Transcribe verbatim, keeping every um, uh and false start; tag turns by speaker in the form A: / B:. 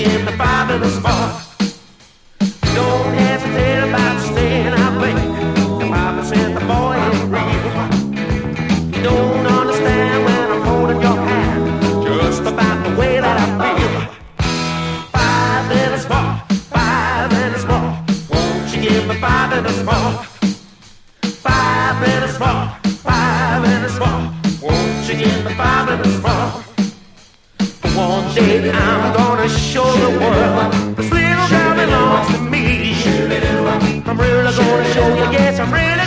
A: give me five minutes more. Don't hesitate about staying out late. The Bible said the boy ain't real. You don't understand when I'm holding your hand, just about the way that I feel. Five minutes more, five minutes more. Won't you give me five minutes more? Five minutes more, five minutes more. Won't you give me five minutes more? One day I'm gonna show the world this little girl belongs to me. I'm really gonna show you, yes, I'm really